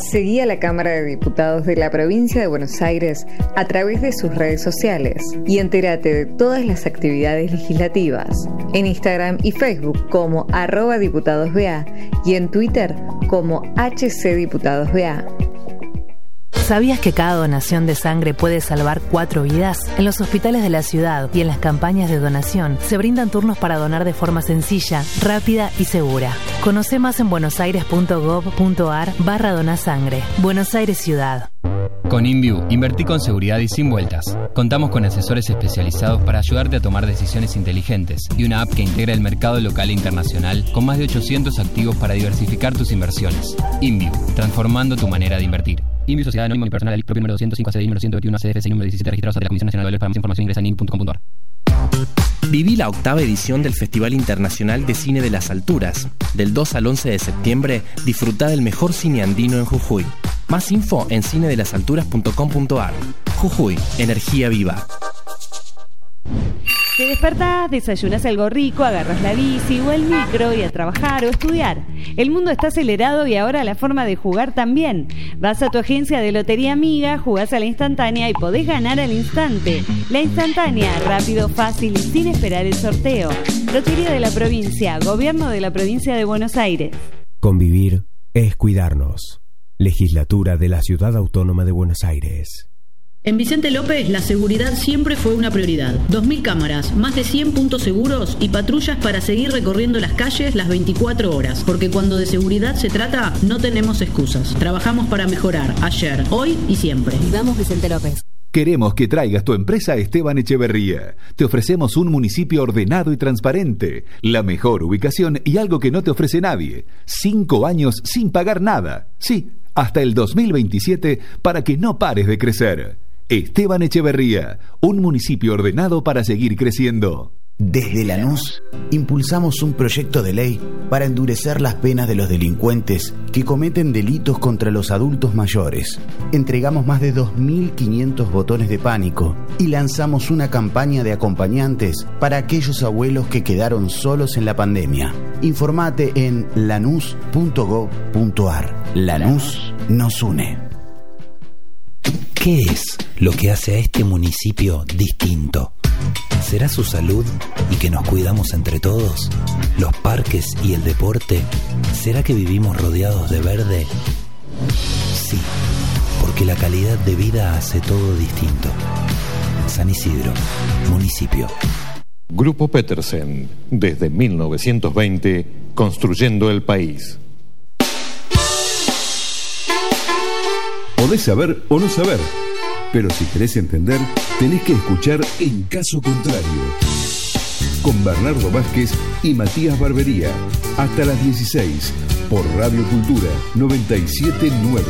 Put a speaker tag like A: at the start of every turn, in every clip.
A: Seguí a la Cámara de Diputados de la Provincia de Buenos Aires a través de sus redes sociales y entérate de todas las actividades legislativas en Instagram y Facebook como @diputadosBA y en Twitter como HCDiputadosBA.
B: ¿Sabías que cada donación de sangre puede salvar 4 vidas? En los hospitales de la ciudad y en las campañas de donación se brindan turnos para donar de forma sencilla, rápida y segura. Conoce más en buenosaires.gov.ar/donasangre. Buenos Aires Ciudad.
C: Con InView, invertí con seguridad y sin vueltas. Contamos con asesores especializados para ayudarte a tomar decisiones inteligentes y una app que integra el mercado local e internacional con más de 800 activos para diversificar tus inversiones. InView, transformando tu manera de invertir. InView Sociedad Anónima Unipersonal, propio número 205, ACDI número 121, ACDFS número 17, registrados ante la Comisión Nacional de Valores. Para más información ingresa en inv.com.ar.
D: Viví la 8ª edición del Festival Internacional de Cine de las Alturas. Del 2 al 11 de septiembre, disfruta del mejor cine andino en Jujuy. Más info en cinedelasalturas.com.ar. Jujuy, energía viva.
E: Te despertás, desayunás algo rico, agarras la bici o el micro y a trabajar o estudiar. El mundo está acelerado y ahora la forma de jugar también. Vas a tu agencia de Lotería Amiga, jugás a la instantánea y podés ganar al instante. La instantánea, rápido, fácil y sin esperar el sorteo. Lotería de la Provincia, Gobierno de la Provincia de Buenos Aires.
F: Convivir es cuidarnos. Legislatura de la Ciudad Autónoma de Buenos Aires.
G: En Vicente López, la seguridad siempre fue una prioridad. 2.000 cámaras, más de 100 puntos seguros y patrullas para seguir recorriendo las calles las 24 horas. Porque cuando de seguridad se trata, no tenemos excusas. Trabajamos para mejorar, ayer, hoy y siempre.
H: Vamos, Vicente López.
I: Queremos que traigas tu empresa a Esteban Echeverría. Te ofrecemos un municipio ordenado y transparente, la mejor ubicación y algo que no te ofrece nadie. 5 años sin pagar nada. Sí, hasta el 2027 para que no pares de crecer. Esteban Echeverría, un municipio ordenado para seguir creciendo.
J: Desde Lanús, impulsamos un proyecto de ley para endurecer las penas de los delincuentes que cometen delitos contra los adultos mayores. Entregamos más de 2.500 botones de pánico y lanzamos una campaña de acompañantes para aquellos abuelos que quedaron solos en la pandemia. Informate en lanús.gov.ar. Lanús nos une.
K: ¿Qué es lo que hace a este municipio distinto? ¿Será su salud y que nos cuidamos entre todos? ¿Los parques y el deporte? ¿Será que vivimos rodeados de verde? Sí, porque la calidad de vida hace todo distinto. San Isidro, municipio.
L: Grupo Petersen, desde 1920, construyendo el país.
M: Podés saber o no saber, pero si querés entender, tenés que escuchar En Caso Contrario, con Bernardo Vázquez y Matías Barbería, hasta las 16, por Radio Cultura 97.9.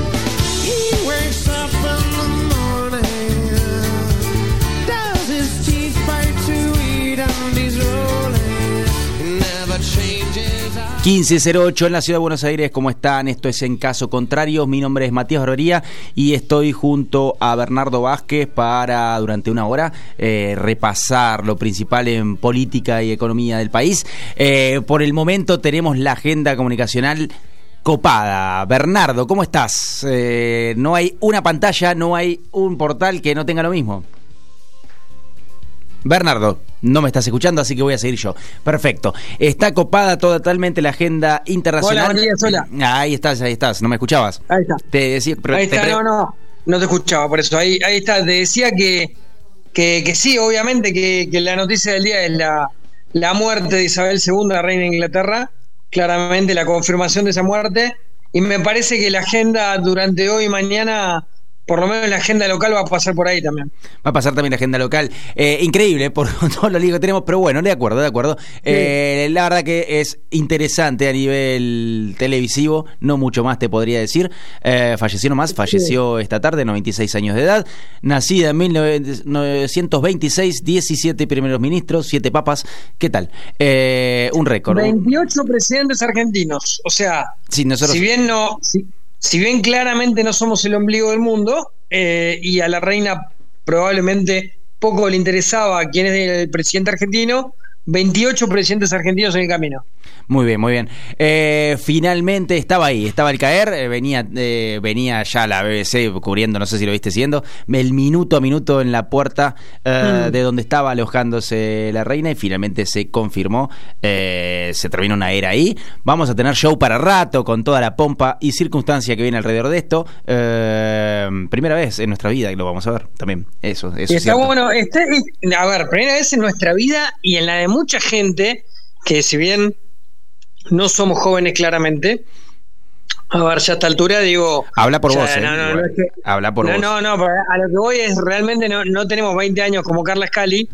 N: Changes 15:08 en la Ciudad de Buenos Aires. ¿Cómo están? Esto es En Caso Contrario. Mi nombre es Matías Barbería y estoy junto a Bernardo Vázquez para, durante una hora, repasar lo principal en política y economía del país. Por el momento tenemos la agenda comunicacional copada. Bernardo, ¿cómo estás? No hay una pantalla, no hay un portal que no tenga lo mismo. Bernardo, no me estás escuchando, así que voy a seguir yo. Perfecto. Está copada totalmente la agenda internacional.
O: Hola, Matías, hola.
N: Ahí estás. ¿No me escuchabas?
O: Ahí está.
N: Te decía, pero
O: ahí está, no te escuchaba, por eso. Ahí está, te decía que sí, obviamente, que la noticia del día es la muerte de Isabel II, la reina de Inglaterra. Claramente la confirmación de esa muerte. Y me parece que la agenda durante hoy y mañana, por lo menos la agenda local, va a pasar por ahí también.
N: Va a pasar también la agenda local. Increíble por todos los líos que tenemos, pero bueno, de acuerdo. Sí. La verdad que es interesante a nivel televisivo, no mucho más te podría decir. Falleció esta tarde, 96 años de edad. Nacida en 1926, 17 primeros ministros, 7 papas. ¿Qué tal? Un récord.
O: 28 presidentes argentinos. O sea,
N: sí, nosotros...
O: Si bien claramente no somos el ombligo del mundo, y a la reina probablemente poco le interesaba quién es el presidente argentino, 28 presidentes argentinos en el camino.
N: Muy bien, muy bien. Finalmente estaba ahí, estaba al caer, venía ya la BBC cubriendo, no sé si lo viste siguiendo, el minuto a minuto en la puerta de donde estaba alojándose la reina, y finalmente se confirmó, se terminó una era ahí. Vamos a tener show para rato con toda la pompa y circunstancia que viene alrededor de esto. Primera vez en nuestra vida que lo vamos a ver también. Eso
O: está
N: es cierto.
O: Bueno, a ver, primera vez en nuestra vida y en la de mucha gente que, si bien no somos jóvenes claramente, a ver, ya a esta altura digo...
N: Habla por vos,
O: habla por vos. No, a lo que voy es, realmente no tenemos 20 años como Carla Scali,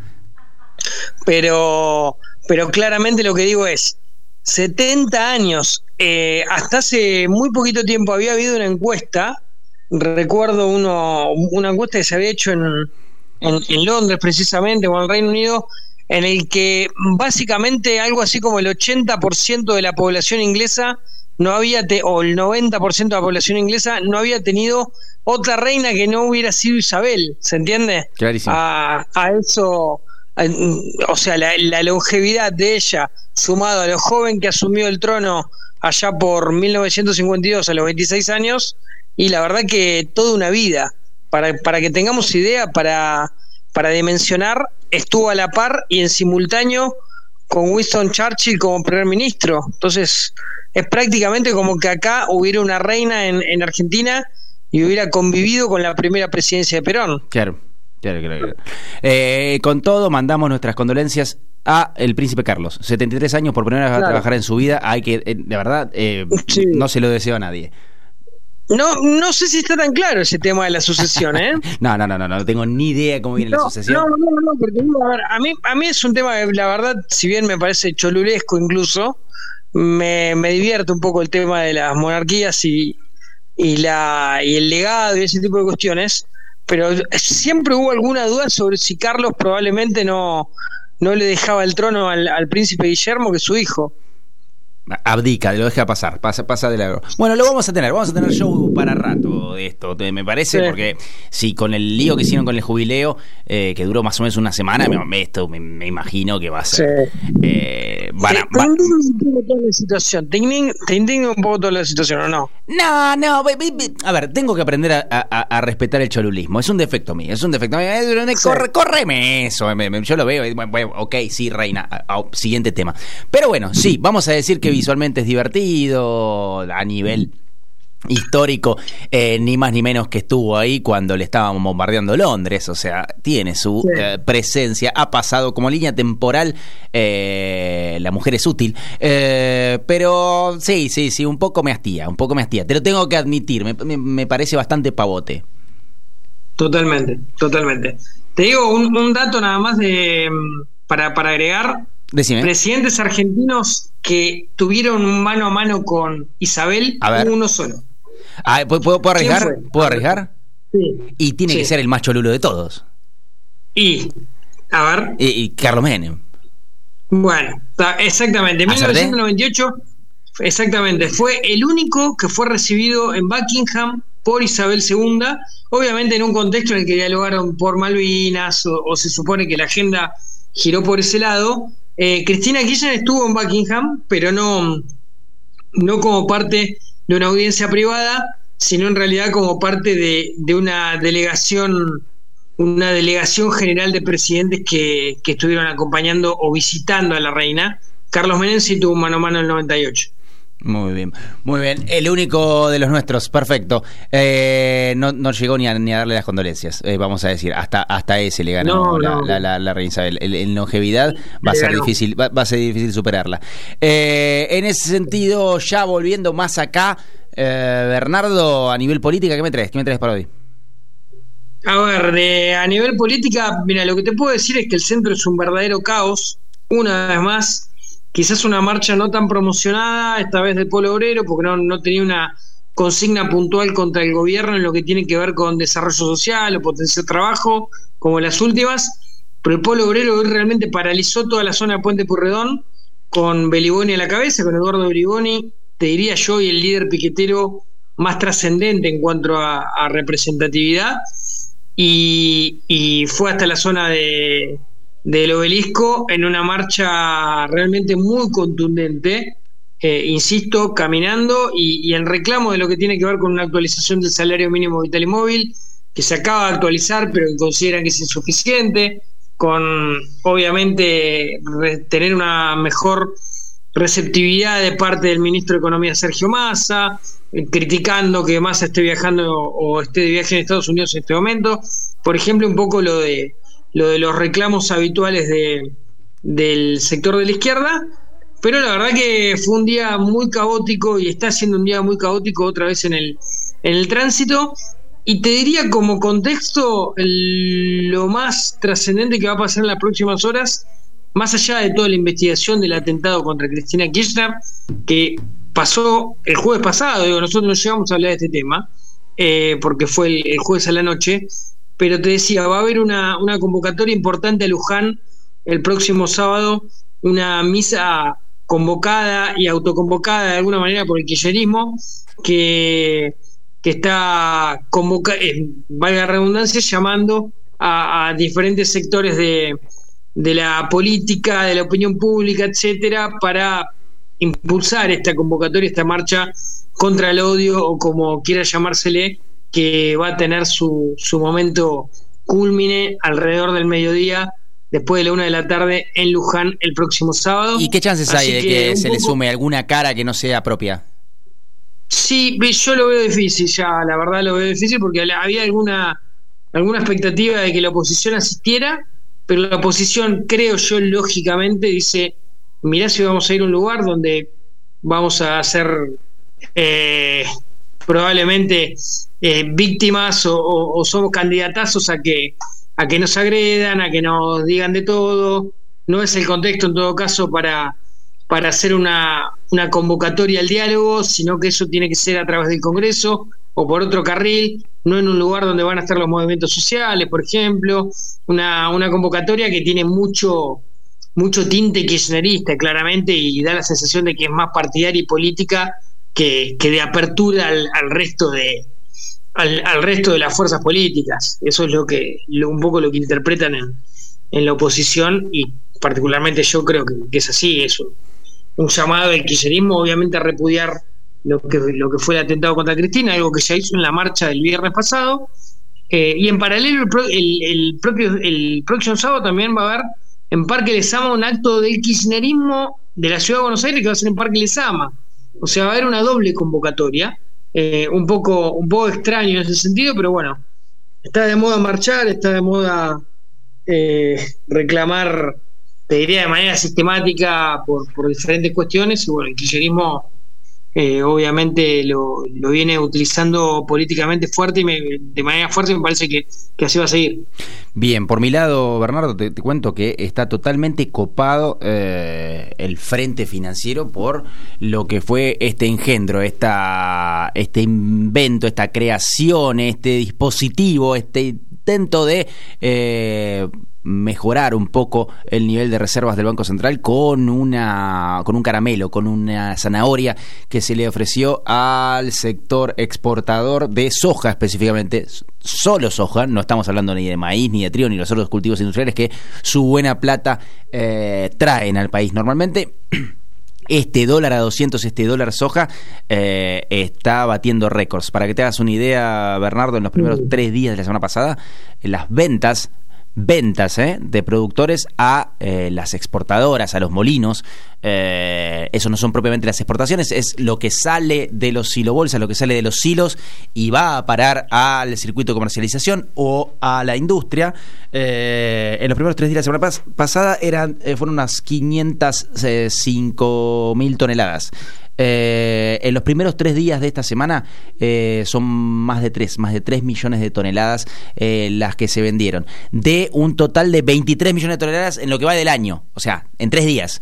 O: pero claramente lo que digo es, 70 años, hasta hace muy poquito tiempo había habido una encuesta, recuerdo una encuesta que se había hecho en Londres precisamente, o en el Reino Unido, en el que básicamente algo así como el 80% de la población inglesa no había o el 90% de la población inglesa no había tenido otra reina que no hubiera sido Isabel, ¿se entiende?
N: Clarísimo.
O: A eso, o sea, la longevidad de ella, sumado a lo joven que asumió el trono allá por 1952 a los 26 años, y la verdad que toda una vida, para que tengamos idea, para dimensionar, estuvo a la par y en simultáneo con Winston Churchill como primer ministro. Entonces es prácticamente como que acá hubiera una reina en Argentina y hubiera convivido con la primera presidencia de Perón.
N: Claro. Con todo, mandamos nuestras condolencias a el príncipe Carlos. 73 años, por primera vez va a trabajar en su vida. Hay que, de verdad, sí. No se lo deseo a nadie.
O: No sé si está tan claro ese tema de la sucesión, ¿eh?
N: No tengo ni idea cómo viene la sucesión.
O: No, porque a mí es un tema que, la verdad, si bien me parece cholulesco incluso, me divierte un poco el tema de las monarquías y el legado y ese tipo de cuestiones, pero siempre hubo alguna duda sobre si Carlos probablemente no le dejaba el trono al príncipe Guillermo, que es su hijo.
N: Abdica, lo deja pasar, pasa de largo. Bueno, lo vamos a tener show para rato de esto, me parece, sí. Porque si con el lío que hicieron con el jubileo, que duró más o menos una semana, me imagino que va a ser.
O: Te indigna toda la situación, te indigna un poco toda la situación, ¿o no?
N: No, a ver, tengo que aprender a respetar el cholulismo, es un defecto mío, Córreme eso, yo lo veo, bueno, ok, sí, reina, siguiente tema. Pero bueno, sí, vamos a decir que visualmente es divertido a nivel histórico, ni más ni menos que estuvo ahí cuando le estaban bombardeando Londres, o sea, tiene su presencia, ha pasado como línea temporal, la mujer es útil, pero sí, un poco me hastía, te lo tengo que admitir, me parece bastante pavote.
O: Totalmente. Te digo un dato nada más para agregar.
N: Decime.
O: Presidentes argentinos que tuvieron un mano a mano con Isabel, uno solo.
N: ¿Puedo arriesgar? ¿Puedo arriesgar?
O: Sí.
N: Y tiene que ser el más cholulo de todos.
O: Y
N: Carlos Menem.
O: Bueno, exactamente. En 1998, exactamente, fue el único que fue recibido en Buckingham por Isabel II, obviamente en un contexto en el que dialogaron por Malvinas, o se supone que la agenda giró por ese lado. Cristina Kirchner estuvo en Buckingham, pero no como parte de una audiencia privada, sino en realidad como parte de una delegación general de presidentes que estuvieron acompañando o visitando a la reina. Carlos Menem sí tuvo un mano a mano en el 98.
N: Muy bien, el único de los nuestros, perfecto. No llegó ni a darle las condolencias, vamos a decir, hasta ese le ganó la reina Isabel. En longevidad va a ser difícil superarla. En ese sentido, ya volviendo más acá, Bernardo, a nivel política, ¿qué me traes para hoy?
O: A ver, a nivel política, mira, lo que te puedo decir es que el centro es un verdadero caos, una vez más. Quizás una marcha no tan promocionada, esta vez del Polo Obrero, porque no tenía una consigna puntual contra el gobierno en lo que tiene que ver con desarrollo social o potenciar trabajo, como las últimas, pero el Polo Obrero hoy realmente paralizó toda la zona de Puente Pueyrredón, con Beliboni a la cabeza, con Eduardo Beliboni, te diría yo, y el líder piquetero más trascendente en cuanto a representatividad, y fue hasta la zona de del Obelisco en una marcha realmente muy contundente, insisto, caminando y en reclamo de lo que tiene que ver con una actualización del salario mínimo vital y móvil, que se acaba de actualizar, pero que consideran que es insuficiente, con obviamente tener una mejor receptividad de parte del ministro de Economía Sergio Massa, criticando que Massa esté viajando o esté de viaje en Estados Unidos en este momento. Por ejemplo, un poco lo de los reclamos habituales del sector de la izquierda, pero la verdad que fue un día muy caótico y está siendo un día muy caótico otra vez en el tránsito. Y te diría como contexto, lo más trascendente que va a pasar en las próximas horas, más allá de toda la investigación del atentado contra Cristina Kirchner, que pasó el jueves pasado, nosotros no llegamos a hablar de este tema, porque fue el jueves a la noche, pero te decía, va a haber una convocatoria importante a Luján el próximo sábado, una misa convocada y autoconvocada de alguna manera por el kirchnerismo, que está valga la redundancia, llamando a diferentes sectores de la política, de la opinión pública, etcétera, para impulsar esta convocatoria, esta marcha contra el odio, o como quiera llamársele, que va a tener su momento cúlmine alrededor del mediodía, después de la 1 p.m. en Luján el próximo sábado.
N: ¿Y qué chances hay de que se le sume alguna cara que no sea propia?
O: Sí, yo lo veo difícil ya, la verdad lo veo difícil, porque había alguna expectativa de que la oposición asistiera, pero la oposición, creo yo, lógicamente dice, mirá si vamos a ir a un lugar donde vamos a ser probablemente víctimas o somos candidatazos a que nos agredan, a que nos digan de todo. No es el contexto en todo caso para hacer una convocatoria al diálogo, sino que eso tiene que ser a través del Congreso o por otro carril, no en un lugar donde van a estar los movimientos sociales, por ejemplo. Una convocatoria que tiene mucho tinte kirchnerista, claramente, y da la sensación de que es más partidaria y política que de apertura al resto de las fuerzas políticas. Eso es un poco lo que interpretan en la oposición, y particularmente yo creo que es así. Es un llamado del kirchnerismo, obviamente, a repudiar lo que fue el atentado contra Cristina, algo que ya hizo en la marcha del viernes pasado, y en paralelo el próximo sábado también va a haber en Parque Lezama un acto del kirchnerismo de la Ciudad de Buenos Aires, que va a ser en Parque Lezama. O sea, va a haber una doble convocatoria, un poco extraño en ese sentido, pero bueno, está de moda marchar, está de moda reclamar, te diría, de manera sistemática por diferentes cuestiones, y bueno, el kirchnerismo obviamente lo viene utilizando políticamente fuerte de manera fuerte, y me parece que así va a seguir.
N: Bien, por mi lado, Bernardo, te cuento que está totalmente copado el frente financiero por lo que fue este engendro, este invento, esta creación, este dispositivo, este intento de mejorar un poco el nivel de reservas del Banco Central con un caramelo, con una zanahoria que se le ofreció al sector exportador de soja, específicamente solo soja. No estamos hablando ni de maíz, ni de trigo, ni de los otros cultivos industriales que su buena plata traen al país normalmente. Este dólar a 200, este dólar soja, está batiendo récords. Para que te hagas una idea, Bernardo, en los primeros 3 días de la semana pasada, las ventas de productores a las exportadoras, a los molinos, eso no son propiamente las exportaciones, es lo que sale de los silobolsas, lo que sale de los silos y va a parar al circuito de comercialización o a la industria. En los primeros 3 días de la semana pasada fueron unas 505.000 toneladas. En los primeros 3 días de esta semana son más de 3 millones de toneladas las que se vendieron, de un total de 23 millones de toneladas en lo que va del año, o sea, en 3 días.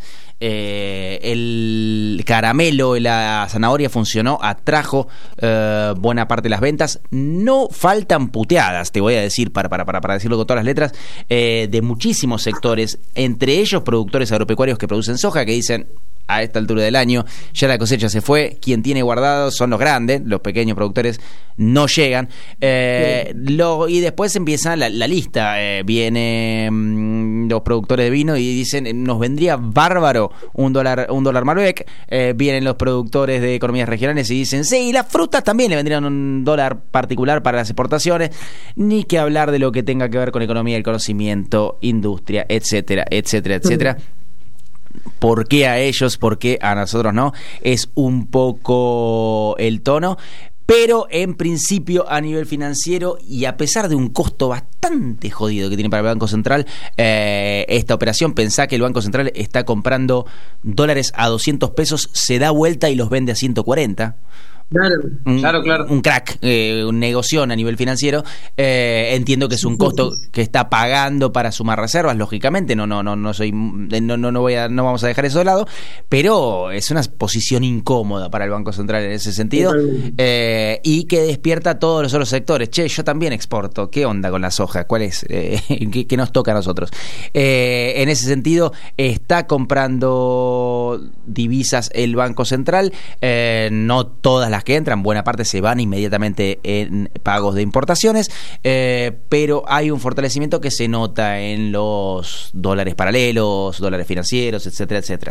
N: El caramelo, la zanahoria funcionó, atrajo buena parte de las ventas. No faltan puteadas, te voy a decir, para decirlo con todas las letras, de muchísimos sectores, entre ellos productores agropecuarios que producen soja, que dicen: a esta altura del año, ya la cosecha se fue, quien tiene guardado son los grandes, los pequeños productores no llegan, y después empieza la lista, vienen los productores de vino y dicen, nos vendría bárbaro un dólar Malbec, vienen los productores de economías regionales y dicen, sí, las frutas también le vendrían un dólar particular para las exportaciones, ni que hablar de lo que tenga que ver con economía del conocimiento, industria, etcétera, etcétera, etcétera. ¿Por qué a ellos? ¿Por qué a nosotros no? Es un poco el tono, pero en principio a nivel financiero y a pesar de un costo bastante jodido que tiene para el Banco Central, esta operación, pensá que el Banco Central está comprando dólares a 200 pesos, se da vuelta y los vende a 140. Claro. Un crack, un negoción a nivel financiero. Entiendo que es un costo que está pagando para sumar reservas, lógicamente. No vamos a dejar eso de lado, pero es una posición incómoda para el Banco Central en ese sentido, y que despierta a todos los otros sectores. Che, yo también exporto. ¿Qué onda con la soja? ¿Cuál es? ¿Qué nos toca a nosotros? En ese sentido, está comprando divisas el Banco Central. No todas las que entran, buena parte se van inmediatamente en pagos de importaciones, pero hay un fortalecimiento que se nota en los dólares paralelos, dólares financieros, etcétera, etcétera.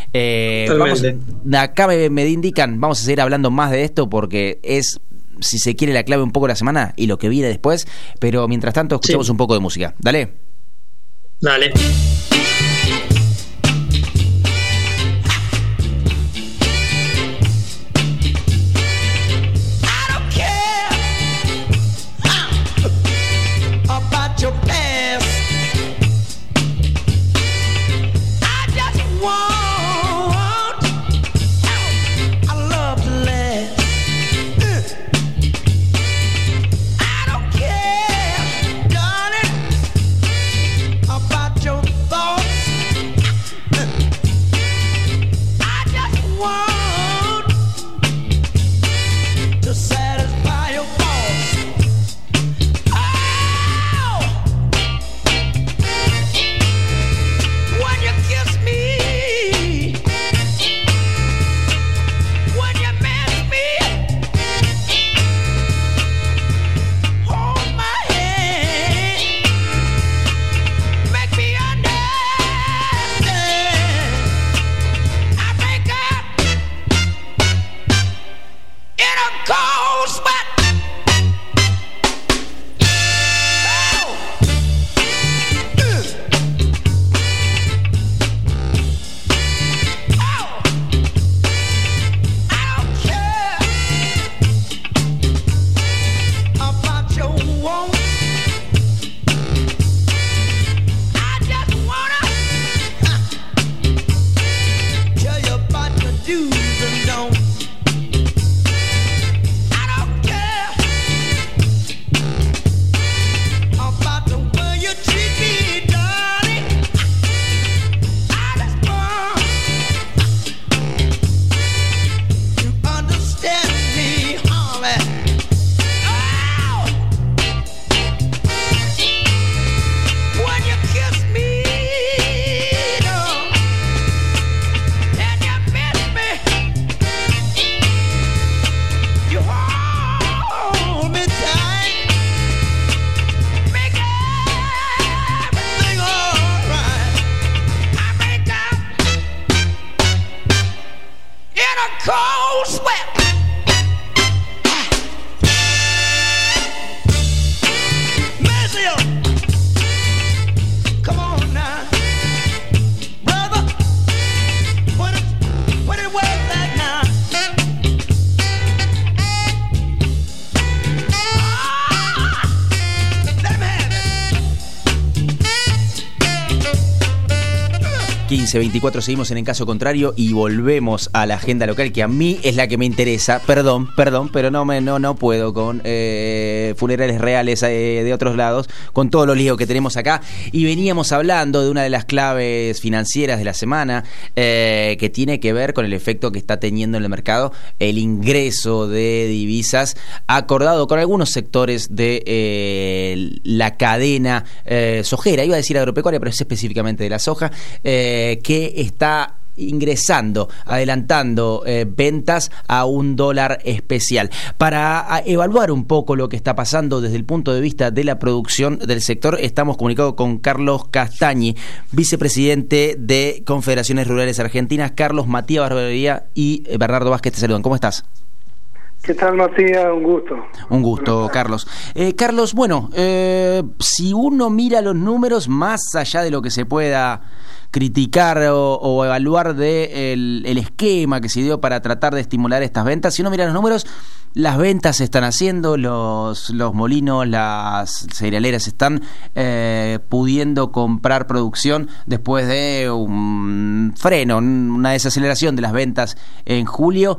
N: Acá me indican, vamos a seguir hablando más de esto porque es, si se quiere, la clave un poco de la semana y lo que viene después, pero mientras tanto escuchamos un poco de música. Dale. ...24 seguimos en caso contrario y volvemos a la agenda local que a mí es la que me interesa. Perdón, pero no puedo con funerales reales de otros lados, con todos los líos que tenemos acá. Y veníamos hablando de una de las claves financieras de la semana, que tiene que ver con el efecto que está teniendo en el mercado el ingreso de divisas acordado con algunos sectores de la cadena sojera, iba a decir agropecuaria, pero es específicamente de la soja, que está ingresando, adelantando ventas a $1 especial. Para evaluar un poco lo que está pasando desde el punto de vista de la producción del sector, estamos comunicados con Carlos Castañi, vicepresidente de Confederaciones Rurales Argentinas. Carlos, Matías Barbería y Bernardo Vázquez te saludan. ¿Cómo estás?
H: ¿Qué tal, Matías? Un gusto.
N: Un gusto, Carlos. Carlos, bueno, si uno mira los números, más allá de lo que se pueda criticar o evaluar el esquema que se dio para tratar de estimular estas ventas, si uno mira los números, las ventas se están haciendo, los molinos, las cerealeras están pudiendo comprar producción después de un freno, una desaceleración de las ventas en julio,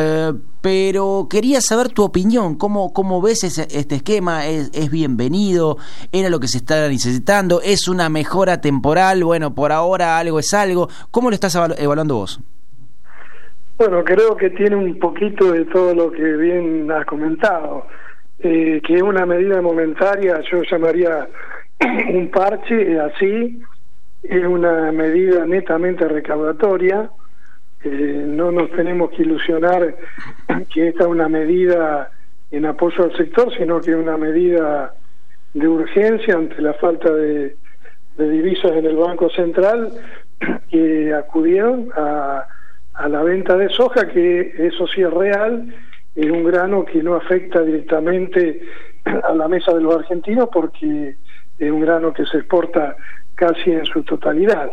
N: pero quería saber tu opinión. ¿Cómo ves este esquema? ¿Es bienvenido? ¿Era lo que se estaba necesitando? ¿Es una mejora temporal? Bueno, por ahora algo es algo. ¿Cómo lo estás evaluando vos?
H: Bueno, creo que tiene un poquito de todo lo que bien has comentado, que es una medida momentaria, yo llamaría un parche, así, es una medida netamente recaudatoria, no nos tenemos que ilusionar que esta es una medida en apoyo al sector, sino que es una medida de urgencia ante la falta de divisas en el Banco Central, que acudieron a la venta de soja, que eso sí es real, es un grano que no afecta directamente a la mesa de los argentinos porque es un grano que se exporta casi en su totalidad.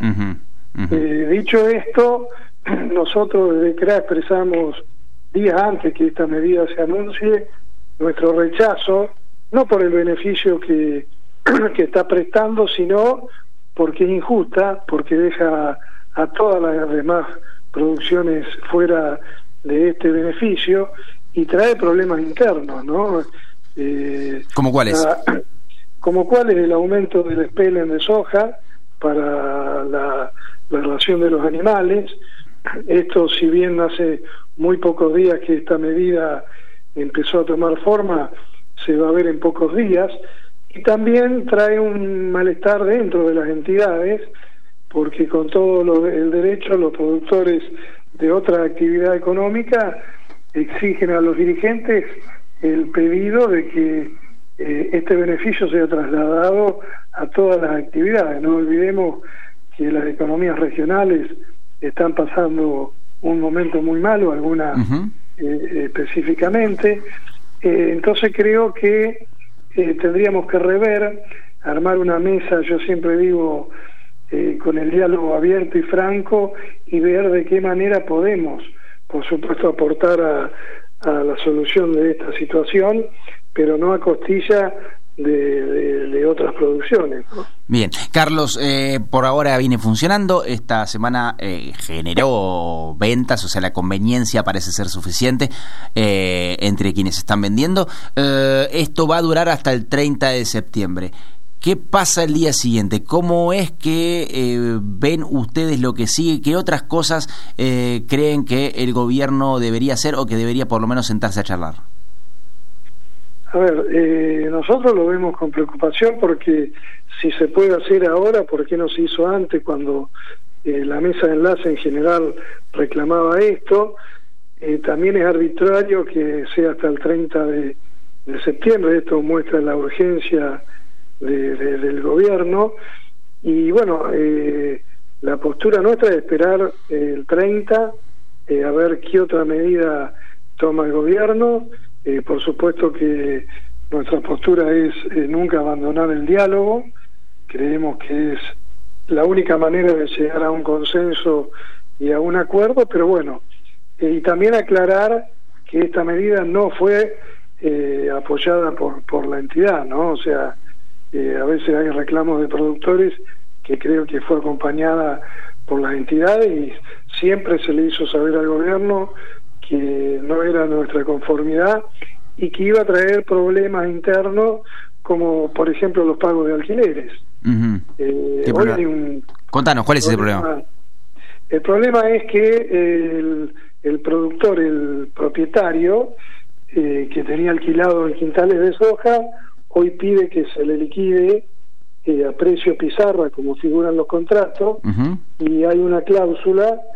H: Dicho esto, nosotros desde CRA expresamos días antes que esta medida se anuncie nuestro rechazo, no por el beneficio que está prestando, sino porque es injusta, porque deja a todas las demás producciones fuera de este beneficio y trae problemas internos, ¿no?
N: ¿Cómo cuáles?
H: Como cuál es el aumento del espelen de soja para la ración de los animales. Esto, si bien hace muy pocos días que esta medida empezó a tomar forma, se va a ver en pocos días, y también trae un malestar dentro de las entidades, porque con todo el derecho los productores de otra actividad económica exigen a los dirigentes el pedido de que este beneficio sea trasladado a todas las actividades. No olvidemos que las economías regionales están pasando un momento muy malo, algunas específicamente, entonces creo que tendríamos que rever, armar una mesa, yo siempre digo, con el diálogo abierto y franco, y ver de qué manera podemos, por supuesto, aportar a la solución de esta situación, pero no a costilla de otras producciones, ¿no?
N: Bien, Carlos, por ahora viene funcionando, esta semana generó ventas, o sea, la conveniencia parece ser suficiente entre quienes están vendiendo. Esto va a durar hasta el 30 de septiembre. ¿Qué pasa el día siguiente? ¿Cómo es que ven ustedes lo que sigue? ¿Qué otras cosas creen que el gobierno debería hacer o que debería por lo menos sentarse a charlar?
H: A ver, nosotros lo vemos con preocupación porque si se puede hacer ahora, ¿por qué no se hizo antes cuando la mesa de enlace en general reclamaba esto? También es arbitrario que sea hasta el 30 de septiembre, esto muestra la urgencia del gobierno, y bueno, la postura nuestra es esperar el 30 a ver qué otra medida toma el gobierno. Por supuesto que nuestra postura es nunca abandonar el diálogo, creemos que es la única manera de llegar a un consenso y a un acuerdo, pero bueno, y también aclarar que esta medida no fue apoyada por la entidad, ¿no? O sea, a veces hay reclamos de productores que creo que fue acompañada por las entidades y siempre se le hizo saber al gobierno que no era nuestra conformidad y que iba a traer problemas internos como por ejemplo los pagos de alquileres. Hoy hay
N: Contanos, ¿cuál es ese problema?
H: El problema es que el productor, el propietario que tenía alquilado en quintales de soja, hoy pide que se le liquide a precio pizarra como figuran los contratos, y hay una cláusula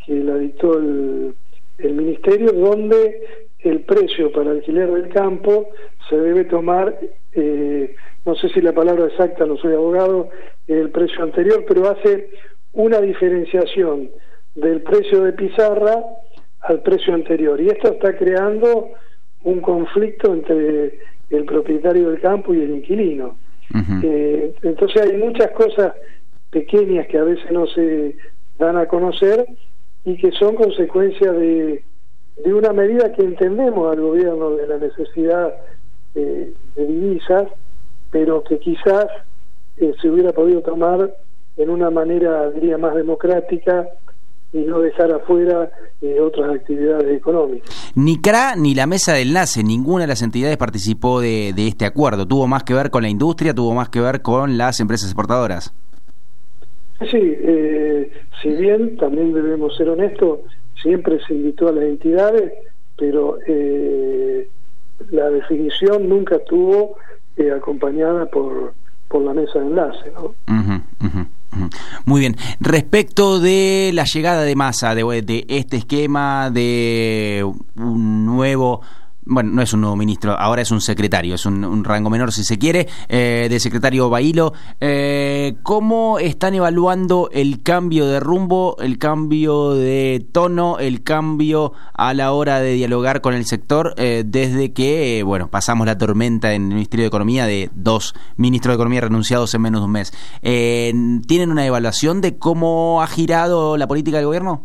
H: que la dictó el Ministerio, donde el precio para alquiler del campo se debe tomar, no sé si la palabra exacta, no soy abogado, el precio anterior, pero hace una diferenciación del precio de pizarra al precio anterior, y esto está creando un conflicto entre el propietario del campo y el inquilino. Entonces hay muchas cosas pequeñas que a veces no se dan a conocer y que son consecuencia de una medida que entendemos al gobierno de la necesidad de divisas, pero que quizás se hubiera podido tomar en una manera, diría, más democrática y no dejar afuera otras actividades económicas.
N: Ni CRA ni la Mesa de Enlace, ninguna de las entidades participó de este acuerdo. ¿Tuvo más que ver con la industria, tuvo más que ver con las empresas exportadoras?
H: Sí, si bien también debemos ser honestos, siempre se invitó a las entidades, pero la definición nunca estuvo acompañada por la Mesa de Enlace, ¿no?
N: Muy bien. Respecto de la llegada de Massa, de este esquema de un nuevo... Bueno, no es un nuevo ministro, ahora es un secretario, es un rango menor si se quiere, de secretario Bailo. ¿Cómo están evaluando el cambio de rumbo, el cambio de tono, el cambio a la hora de dialogar con el sector desde que, pasamos la tormenta en el Ministerio de Economía de 2 ministros de Economía renunciados en menos de un mes? ¿Tienen una evaluación de cómo ha girado la política del gobierno?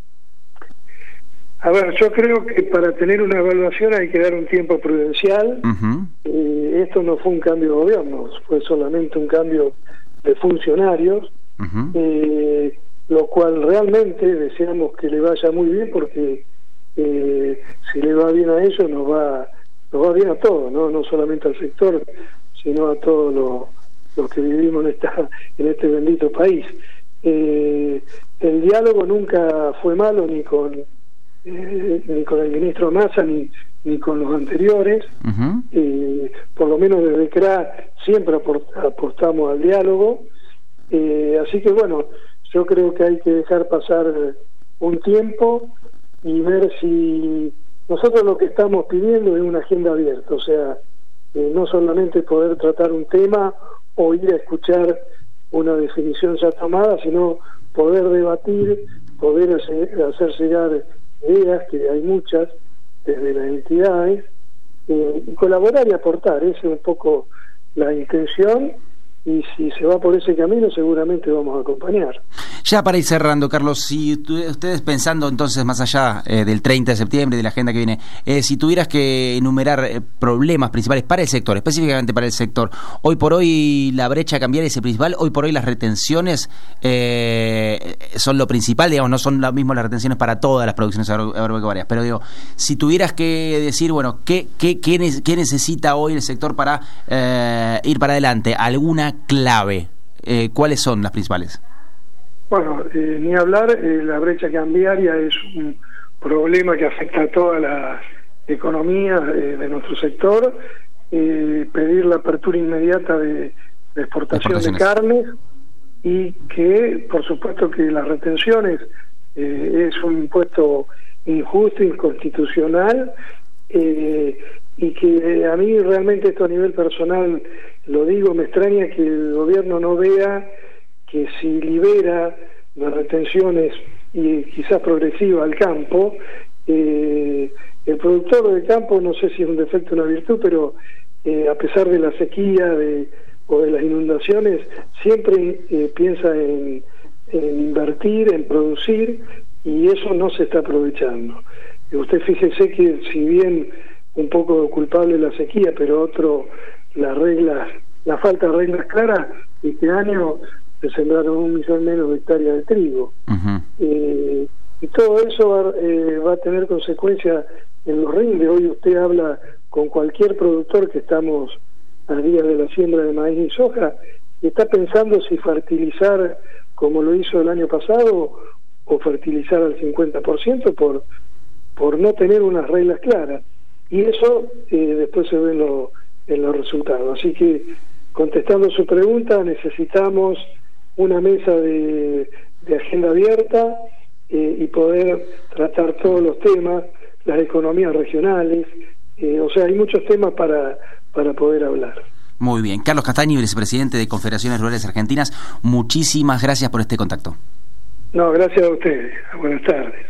H: A ver, yo creo que para tener una evaluación hay que dar un tiempo prudencial. Esto no fue un cambio de gobierno, fue solamente un cambio de funcionarios, lo cual realmente deseamos que le vaya muy bien, porque si le va bien a ellos nos va bien a todos, no solamente al sector, sino a todos los que vivimos en este bendito país. El diálogo nunca fue malo, ni con el ministro Massa ni con los anteriores. Por lo menos desde CRA siempre apostamos al diálogo, así que yo creo que hay que dejar pasar un tiempo y ver si nosotros lo que estamos pidiendo es una agenda abierta, o sea, no solamente poder tratar un tema o ir a escuchar una definición ya tomada, sino poder debatir, poder hacer llegar ideas, que hay muchas desde las entidades, y colaborar y aportar. Esa es un poco la intención, y si se va por ese camino seguramente vamos a acompañar.
N: Ya para ir cerrando, Carlos, si ustedes pensando entonces más allá del 30 de septiembre, de la agenda que viene, si tuvieras que enumerar problemas principales para el sector, específicamente para el sector, hoy por hoy la brecha cambiaria es el principal, hoy por hoy las retenciones son lo principal, digamos, no son lo mismo las retenciones para todas las producciones agropecuarias, pero digo, si tuvieras que decir, ¿qué necesita hoy el sector para ir para adelante? ¿Alguna clave? ¿Cuáles son las principales?
H: Bueno, ni hablar, la brecha cambiaria es un problema que afecta a toda la economía de nuestro sector. Pedir la apertura inmediata de exportación de carnes, y que, por supuesto, que las retenciones es un impuesto injusto, inconstitucional, y que a mí realmente esto a nivel personal, lo digo, me extraña que el gobierno no vea que si libera las retenciones y quizás progresiva al campo, el productor del campo, no sé si es un defecto o una virtud, pero a pesar de la sequía o de las inundaciones, siempre piensa en invertir, en producir, y eso no se está aprovechando. Usted fíjese que si bien un poco culpable la sequía, pero otro la falta de reglas claras, este año se sembraron 1 millón menos de hectáreas de trigo. Y todo eso va a tener consecuencias en los rindes. Hoy usted habla con cualquier productor que estamos a día de la siembra de maíz y soja, y está pensando si fertilizar como lo hizo el año pasado o fertilizar al 50% por no tener unas reglas claras. Y eso después se ve en los resultados. Así que, contestando su pregunta, necesitamos una mesa de agenda abierta, y poder tratar todos los temas, las economías regionales, o sea, hay muchos temas para poder hablar.
N: Muy bien. Carlos Castaño, vicepresidente de Confederaciones Rurales Argentinas, muchísimas gracias por este contacto.
H: No, gracias a ustedes. Buenas tardes.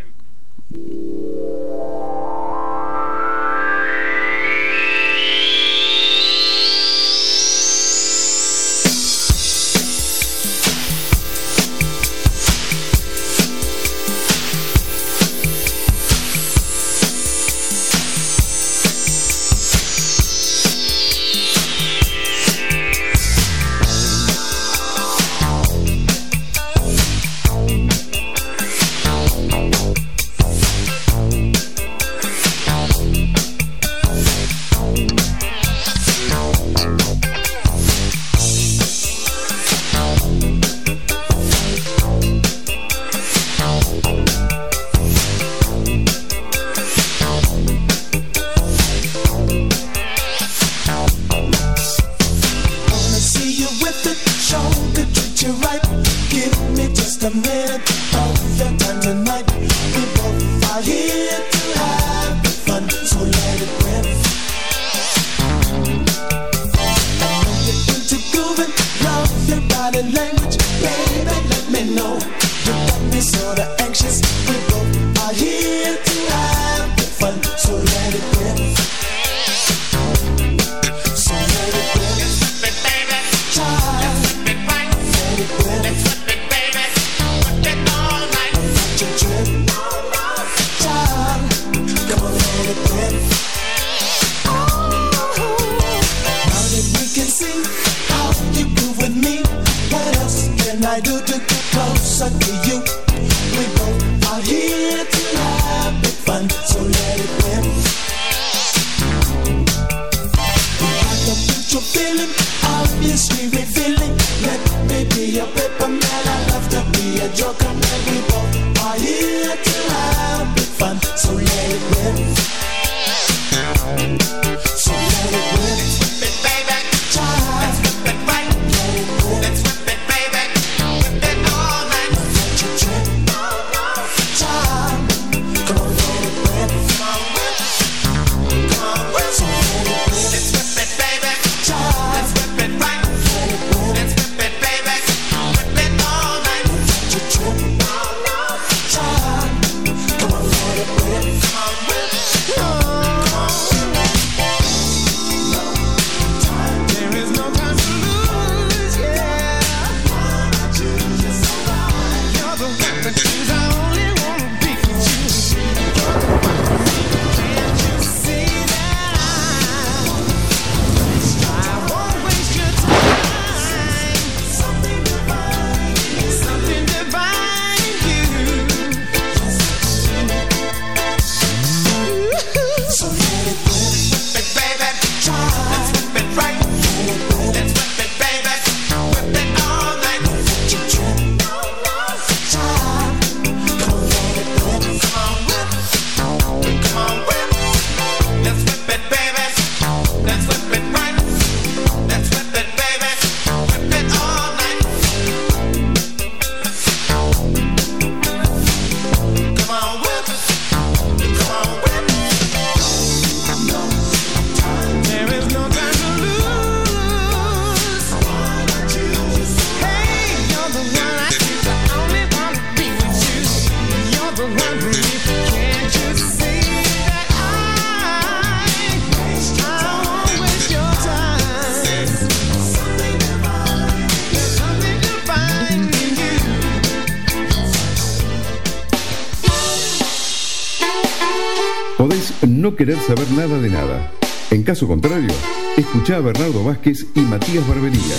M: No querer saber nada de nada. En caso contrario, escuchá a Bernardo Vázquez y Matías Barbería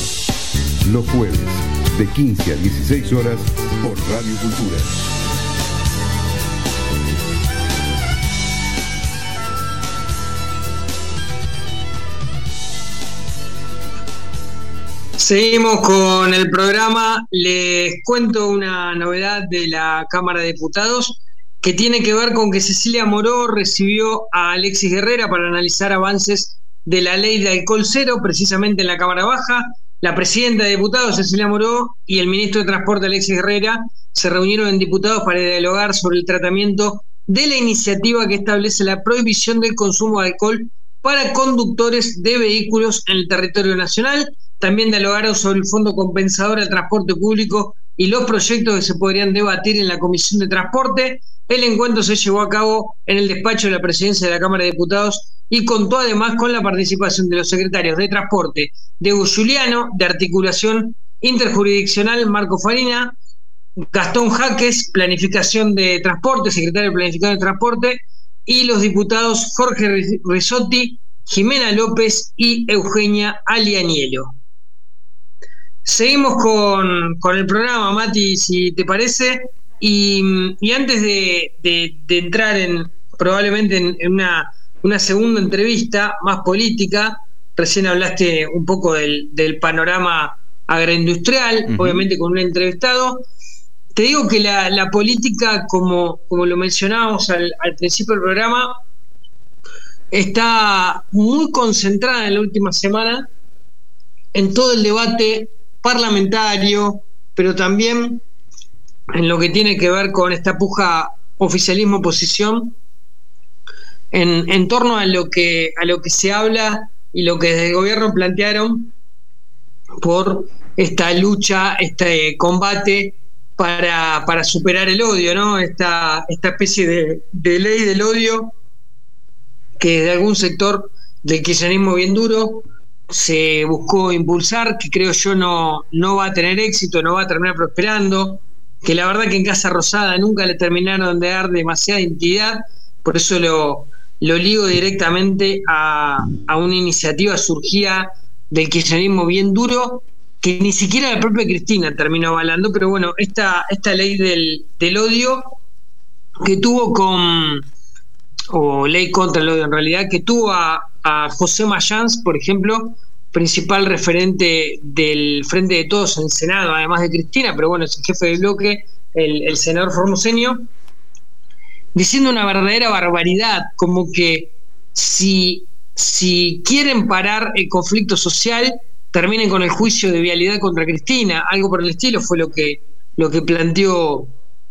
M: los jueves de 15 a 16 horas por Radio Cultura.
O: Seguimos con el programa. Les cuento una novedad de la Cámara de Diputados que tiene que ver con que Cecilia Moró recibió a Alexis Guerrera para analizar avances de la ley de alcohol cero, precisamente en la Cámara Baja. La presidenta de Diputados, Cecilia Moró, y el ministro de Transporte, Alexis Herrera, se reunieron en Diputados para dialogar sobre el tratamiento de la iniciativa que establece la prohibición del consumo de alcohol para conductores de vehículos en el territorio nacional. También dialogaron sobre el fondo compensador al transporte público y los proyectos que se podrían debatir en la Comisión de Transporte. El encuentro se llevó a cabo en el despacho de la Presidencia de la Cámara de Diputados y contó además con la participación de los secretarios de Transporte, Diego Giuliano, de Articulación Interjurisdiccional, Marco Farina, Gastón Jaques, Planificación de Transporte, secretario de Planificación de Transporte, y los diputados Jorge Risotti, Jimena López y Eugenia Alianielo. Seguimos con el programa, Mati, si te parece, y antes de entrar probablemente en una segunda entrevista más política, recién hablaste un poco del panorama agroindustrial, obviamente con un entrevistado. Te digo que la política, como lo mencionábamos al principio del programa, está muy concentrada en la última semana en todo el debate parlamentario, pero también en lo que tiene que ver con esta puja oficialismo-oposición en torno a lo que se habla y lo que desde el gobierno plantearon por esta lucha, este combate para superar el odio, ¿no? Esta especie de ley del odio que de algún sector del kirchnerismo bien duro se buscó impulsar, que creo yo no va a tener éxito, no va a terminar prosperando, que la verdad que en Casa Rosada nunca le terminaron de dar demasiada entidad, por eso lo ligo directamente a una iniciativa surgida del kirchnerismo bien duro, que ni siquiera la propia Cristina terminó avalando, pero bueno, esta ley del odio que tuvo o ley contra el odio en realidad, que tuvo a José Mayans, por ejemplo, principal referente del Frente de Todos en el Senado, además de Cristina, pero bueno, es el jefe del bloque, el senador formoseño, diciendo una verdadera barbaridad, como que si quieren parar el conflicto social, terminen con el juicio de vialidad contra Cristina, algo por el estilo fue lo que planteó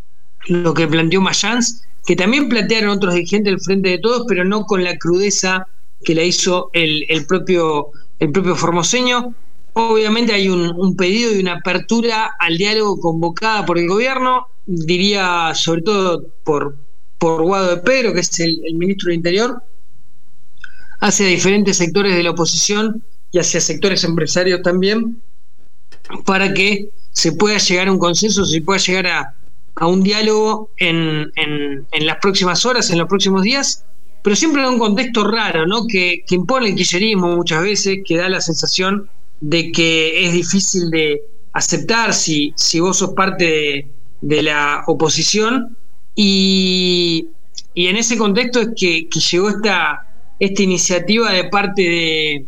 O: Mayans, que también plantearon otros dirigentes del Frente de Todos, pero no con la crudeza que la hizo el propio formoseño. Obviamente hay un pedido y una apertura al diálogo convocada por el gobierno, diría sobre todo por Guado de Pedro, que es el ministro del Interior, hacia diferentes sectores de la oposición y hacia sectores empresarios también, para que se pueda llegar a un consenso, se pueda llegar a un diálogo en las próximas horas, en los próximos días, pero siempre en un contexto raro, ¿no? Que impone el kirchnerismo muchas veces, que da la sensación de que es difícil de aceptar si vos sos parte de la oposición, y en ese contexto es que llegó esta iniciativa de parte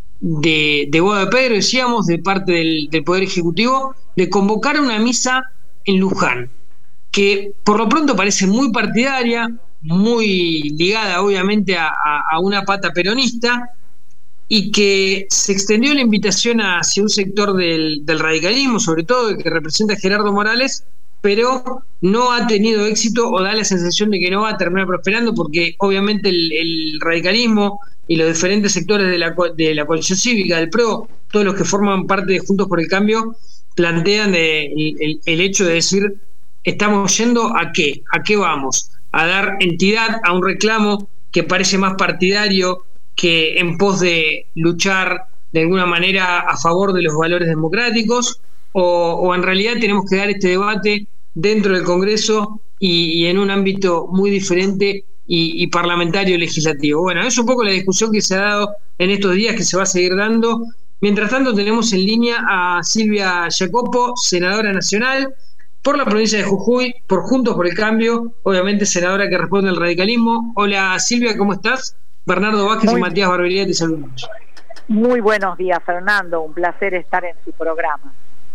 O: de Guado de Pedro, decíamos, de parte del Poder Ejecutivo, de convocar una misa en Luján, que por lo pronto parece muy partidaria, muy ligada obviamente a una pata peronista, y que se extendió la invitación hacia un sector del radicalismo, sobre todo el que representa a Gerardo Morales, pero no ha tenido éxito, o da la sensación de que no va a terminar prosperando, porque obviamente el radicalismo y los diferentes sectores de la coalición cívica, del PRO, todos los que forman parte de Juntos por el Cambio, plantean el hecho de decir, estamos yendo ¿a qué? ¿A qué vamos? A dar entidad a un reclamo que parece más partidario que en pos de luchar de alguna manera a favor de los valores democráticos, o en realidad tenemos que dar este debate dentro del Congreso y en un ámbito muy diferente y parlamentario legislativo. Bueno, es un poco la discusión que se ha dado en estos días, que se va a seguir dando. Mientras tanto tenemos en línea a Silvia Jacopo, senadora nacional por la provincia de Jujuy, por Juntos por el Cambio, obviamente senadora que responde al radicalismo. Hola Silvia, ¿cómo estás? Bernardo Vázquez y Matías Barbería te saludamos.
P: Muy buenos días, Fernando, un placer estar en su programa.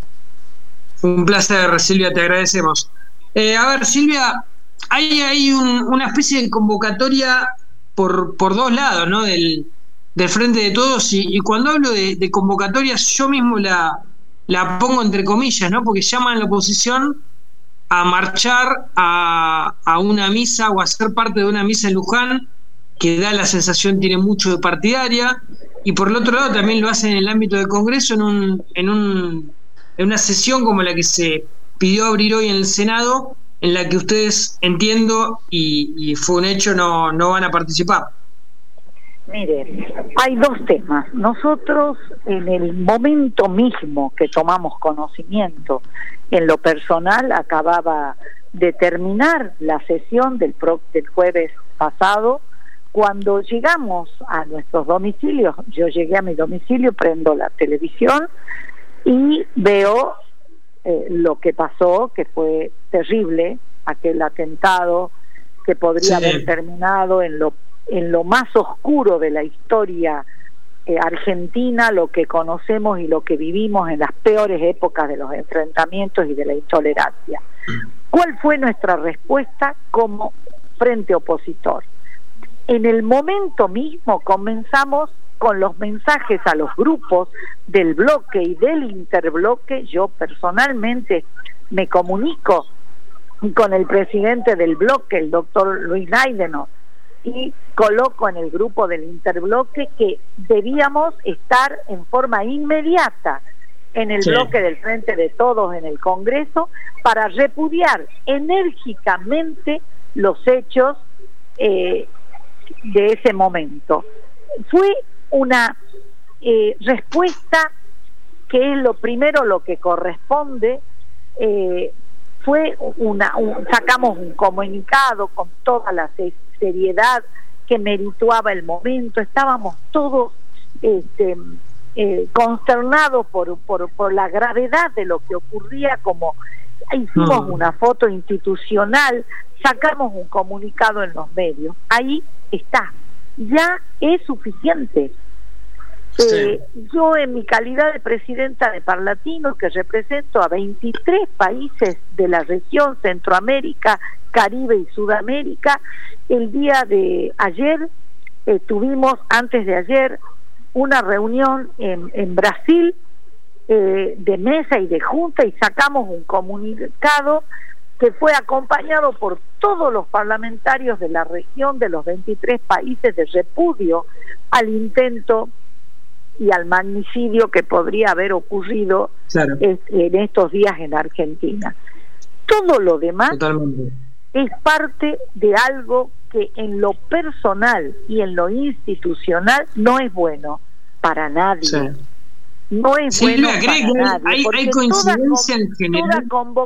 O: Un placer, Silvia, te agradecemos. A ver, Silvia, hay una especie de convocatoria por dos lados, ¿no? Del del Frente de Todos, y cuando hablo de convocatorias, yo mismo la pongo entre comillas, ¿no? Porque llaman a la oposición a marchar a una misa o a ser parte de una misa en Luján, que da la sensación, tiene mucho de partidaria, y por el otro lado también lo hacen en el ámbito del Congreso en una sesión como la que se pidió abrir hoy en el Senado, en la que ustedes, entiendo, y fue un hecho, no van a participar.
P: Mire, hay dos temas. Nosotros, en el momento mismo que tomamos conocimiento, en lo personal, acababa de terminar la sesión del jueves pasado. Cuando llegamos a nuestros domicilios, yo llegué a mi domicilio, prendo la televisión y veo lo que pasó, que fue terrible, aquel atentado que podría haber terminado en lo más oscuro de la historia argentina, lo que conocemos y lo que vivimos en las peores épocas de los enfrentamientos y de la intolerancia. ¿Cuál fue nuestra respuesta como frente opositor? En el momento mismo comenzamos con los mensajes a los grupos del bloque y del interbloque. Yo personalmente me comunico con el presidente del bloque, el doctor Luis Naideno, y coloco en el grupo del interbloque que debíamos estar en forma inmediata en el bloque del Frente de Todos en el Congreso para repudiar enérgicamente los hechos de ese momento. Fue una respuesta que es lo primero, lo que corresponde. Fue sacamos un comunicado con toda la seriedad que merituaba el momento. Estábamos todos consternados por la gravedad de lo que ocurría. Como hicimos una foto institucional, sacamos un comunicado en los medios. Ahí está, ya es suficiente. Yo, en mi calidad de presidenta de Parlatino, que represento a 23 países de la región Centroamérica, Caribe y Sudamérica, el día de ayer tuvimos, antes de ayer, una reunión en Brasil de mesa y de junta, y sacamos un comunicado que fue acompañado por todos los parlamentarios de la región de los 23 países de repudio al intento y al magnicidio que podría haber ocurrido en estos días en Argentina. Todo lo demás es parte de algo que en lo personal y en lo institucional no es bueno para nadie. No es bueno para nadie. Hay coincidencia en general.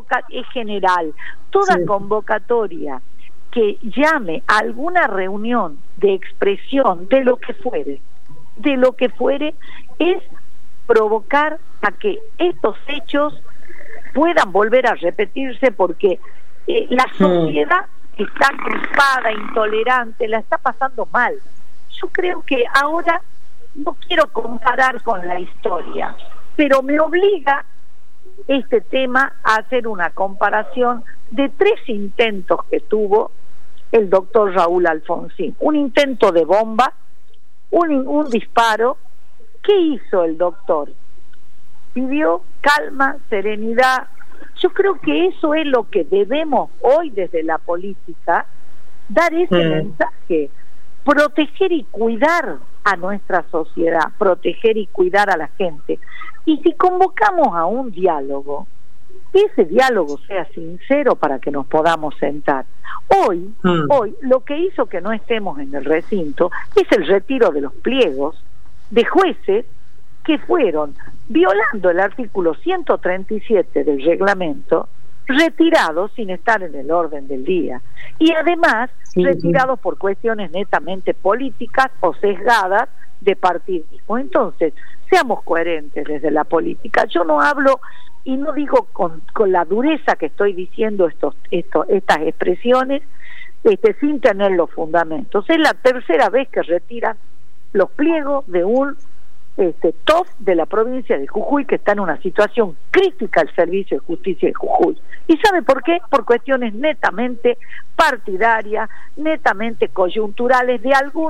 P: Toda convocatoria que llame a alguna reunión de expresión de lo que fuere, es provocar a que estos hechos puedan volver a repetirse, porque la sociedad está crispada, intolerante, la está pasando mal. Yo creo que ahora, no quiero comparar con la historia, pero me obliga este tema a hacer una comparación de 3 intentos que tuvo el doctor Raúl Alfonsín. Un intento de bomba, un disparo. ¿Qué hizo el doctor? Pidió calma, serenidad. Yo creo que eso es lo que debemos hoy desde la política, dar ese mensaje, proteger y cuidar a nuestra sociedad, proteger y cuidar a la gente. Y si convocamos a un diálogo, ese diálogo sea sincero para que nos podamos sentar. Hoy lo que hizo que no estemos en el recinto es el retiro de los pliegos de jueces que fueron, violando el artículo 137 del reglamento, retirados sin estar en el orden del día, y además retirados por cuestiones netamente políticas o sesgadas de partidismo. Entonces, seamos coherentes desde la política. Yo no hablo y no digo con la dureza que estoy diciendo estas expresiones sin tener los fundamentos. Es la tercera vez que retiran los pliegos de un TOF de la provincia de Jujuy, que está en una situación crítica al servicio de justicia de Jujuy. ¿Y sabe por qué? Por cuestiones netamente partidarias, netamente coyunturales de algún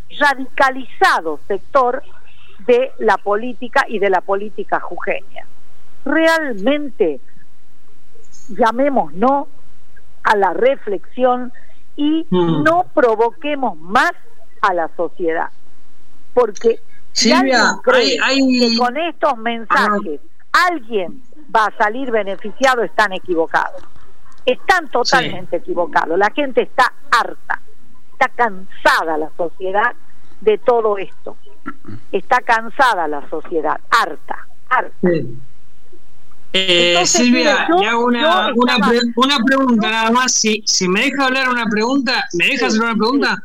P: radicalizado sector de la política y de la política jujeña. Realmente llamémonos a la reflexión y no provoquemos más a la sociedad, porque
O: Silvia,
P: si que con estos mensajes alguien va a salir beneficiado, están equivocados, están totalmente equivocados. La gente está harta, está cansada la sociedad de todo esto, está cansada la sociedad, harta.
O: Entonces, Silvia, le hago una pregunta nada más. Si me deja hablar una pregunta, ¿me deja hacer una pregunta?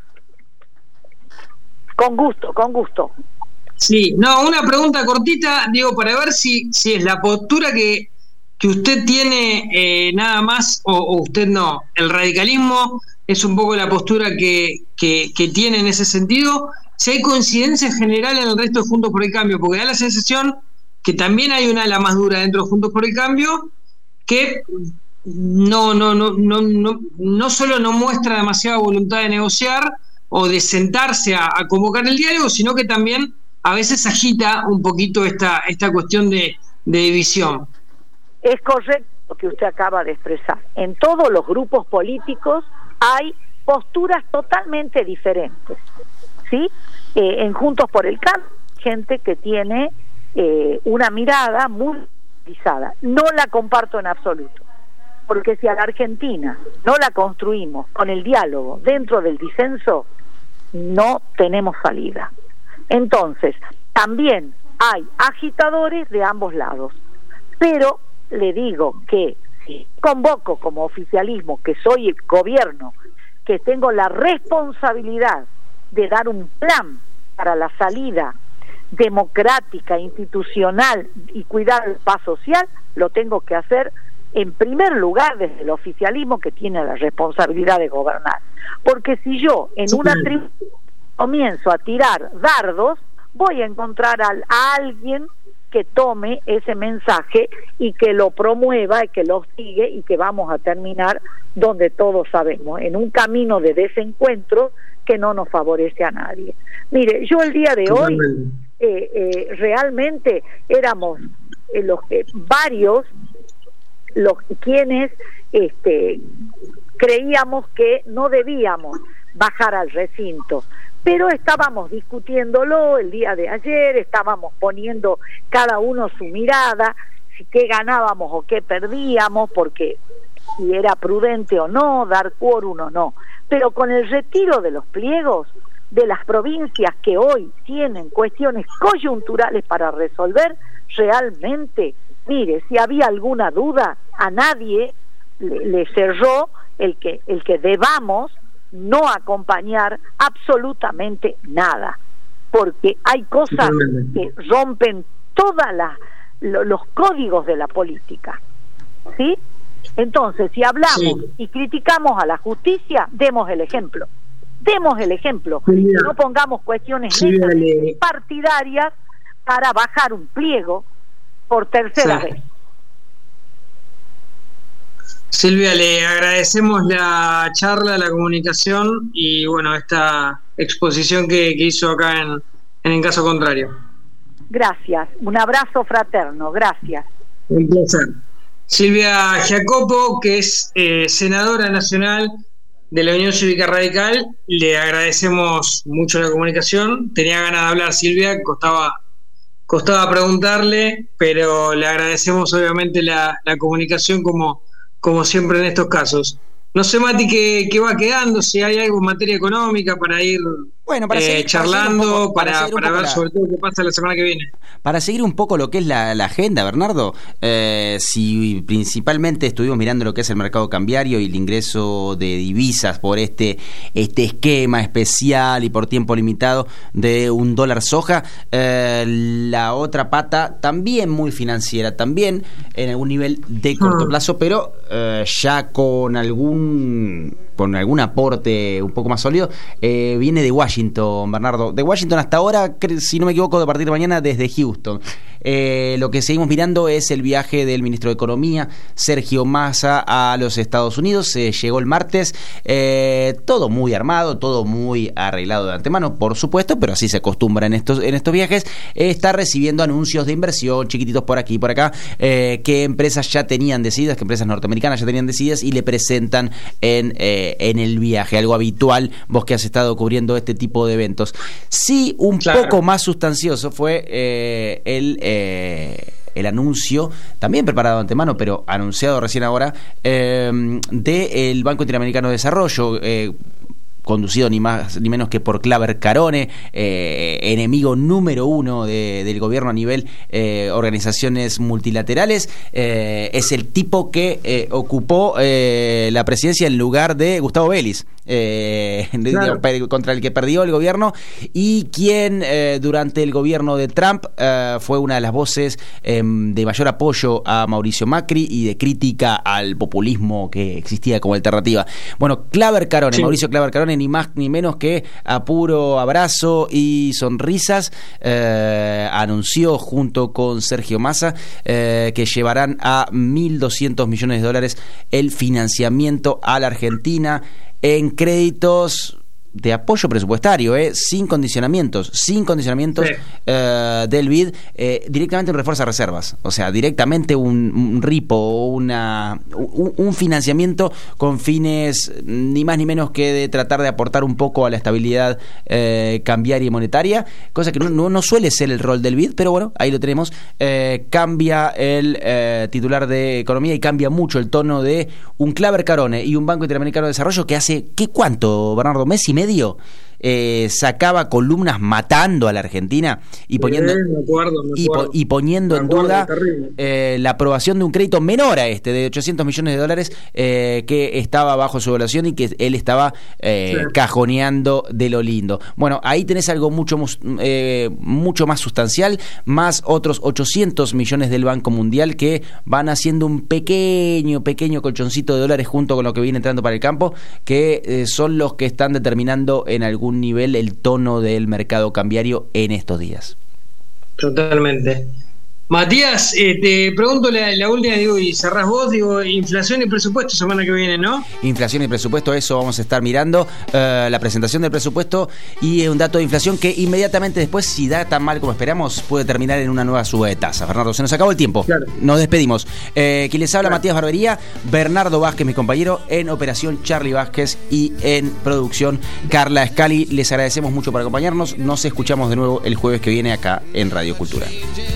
P: Con gusto.
O: Sí, no, una pregunta cortita, digo, para ver si es la postura que usted tiene nada más, o usted no. El radicalismo es un poco la postura que tiene en ese sentido. Si hay coincidencia general en el resto de Juntos por el Cambio, porque da la sensación que también hay una ala más dura dentro de Juntos por el Cambio, que no solo no muestra demasiada voluntad de negociar o de sentarse a convocar el diálogo, sino que también a veces agita un poquito esta cuestión de división.
P: Es correcto lo que usted acaba de expresar. En todos los grupos políticos hay posturas totalmente diferentes, ¿sí? En Juntos por el Cambio, gente que tiene una mirada muy politizada. No la comparto en absoluto, porque si a la Argentina no la construimos con el diálogo dentro del disenso, no tenemos salida. Entonces, también hay agitadores de ambos lados, pero le digo que si convoco como oficialismo, que soy el gobierno, que tengo la responsabilidad de dar un plan para la salida democrática, institucional y cuidar el paz social, lo tengo que hacer en primer lugar desde el oficialismo, que tiene la responsabilidad de gobernar. Porque si yo en una tribuna comienzo a tirar dardos, voy a encontrar a alguien que tome ese mensaje y que lo promueva y que lo sigue, y que vamos a terminar donde todos sabemos, en un camino de desencuentro que no nos favorece a nadie. Mire, yo el día de hoy realmente éramos varios los quienes creíamos que no debíamos bajar al recinto, pero estábamos discutiéndolo el día de ayer, estábamos poniendo cada uno su mirada, si qué ganábamos o qué perdíamos, porque si era prudente o no, dar quórum o no. Pero con el retiro de los pliegos de las provincias que hoy tienen cuestiones coyunturales para resolver, realmente, mire, si había alguna duda, a nadie le cerró el que debamos no acompañar absolutamente nada, porque hay cosas que rompen todos los códigos de la política, ¿sí? Entonces, si hablamos y criticamos a la justicia, demos el ejemplo, no pongamos cuestiones partidarias para bajar un pliego por tercera vez.
O: Silvia, le agradecemos la charla, la comunicación y bueno, esta exposición que hizo acá en Caso Contrario.
P: Gracias, un abrazo fraterno, gracias.
O: Un placer. Silvia Jacopo, que es senadora nacional de la Unión Cívica Radical, le agradecemos mucho la comunicación. Tenía ganas de hablar, Silvia, costaba preguntarle, pero le agradecemos obviamente la comunicación como siempre en estos casos. No sé, Mati, qué va quedando, si hay algo en materia económica para ir charlando, para ver sobre todo qué pasa la semana que viene.
N: Para seguir un poco lo que es la agenda, Bernardo, si principalmente estuvimos mirando lo que es el mercado cambiario y el ingreso de divisas por este esquema especial y por tiempo limitado de $1 soja, la otra pata también muy financiera, también en algún nivel de corto plazo, pero ya con algún aporte un poco más sólido, viene de Washington, Bernardo. De Washington hasta ahora, si no me equivoco, de partir de mañana desde Houston. lo que seguimos mirando es el viaje del ministro de Economía, Sergio Massa, a los Estados Unidos. Llegó el martes, todo muy armado, todo muy arreglado de antemano, por supuesto, pero así se acostumbra en estos viajes. Está recibiendo anuncios de inversión, chiquititos por aquí y por acá, que empresas ya tenían decididas, que empresas norteamericanas ya tenían decididas y le presentan en el viaje, algo habitual, vos que has estado cubriendo este tipo de eventos. Sí, un poco más sustancioso fue el anuncio, también preparado de antemano, pero anunciado recién ahora, del Banco Interamericano de Desarrollo, conducido ni más ni menos que por Claver Carone, enemigo número uno del gobierno a nivel organizaciones multilaterales. Es el tipo que ocupó la presidencia en lugar de Gustavo Vélez, contra el que perdió el gobierno, y quien durante el gobierno de Trump fue una de las voces de mayor apoyo a Mauricio Macri y de crítica al populismo que existía como alternativa. Bueno, Claver Carone, Mauricio Claver Carone, ni más ni menos que a puro abrazo y sonrisas, anunció junto con Sergio Massa que llevarán a $1.200 millones el financiamiento a la Argentina en créditos de apoyo presupuestario, sin condicionamientos del BID, directamente un refuerzo a reservas, o sea, directamente un ripo, un financiamiento con fines ni más ni menos que de tratar de aportar un poco a la estabilidad cambiaria y monetaria, cosa que no suele ser el rol del BID, pero bueno, ahí lo tenemos. Cambia el titular de Economía y cambia mucho el tono de un Claver Carone y un Banco Interamericano de Desarrollo que hace, ¿qué cuánto, Bernardo? ¿Mes y medio? Sacaba columnas matando a la Argentina y poniendo, y poniendo en duda la aprobación de un crédito menor a este, de $800 millones, que estaba bajo su evaluación y que él estaba cajoneando de lo lindo. Bueno, ahí tenés algo mucho más sustancial, más otros 800 millones del Banco Mundial que van haciendo un pequeño colchoncito de dólares junto con lo que viene entrando para el campo, que son los que están determinando en algún nivel el tono del mercado cambiario en estos días.
O: Totalmente. Matías, te pregunto la última, y cerrás vos, inflación y presupuesto semana que viene, ¿no?
N: Inflación y presupuesto, eso vamos a estar mirando, la presentación del presupuesto y un dato de inflación que inmediatamente después, si da tan mal como esperamos, puede terminar en una nueva suba de tasa. Fernando, se nos acabó el tiempo, nos despedimos. Quien les habla, Matías Barbería, Bernardo Vázquez, mi compañero, en operación Charlie Vázquez y en producción Carla Scali. Les agradecemos mucho por acompañarnos, nos escuchamos de nuevo el jueves que viene acá en Radio Cultura.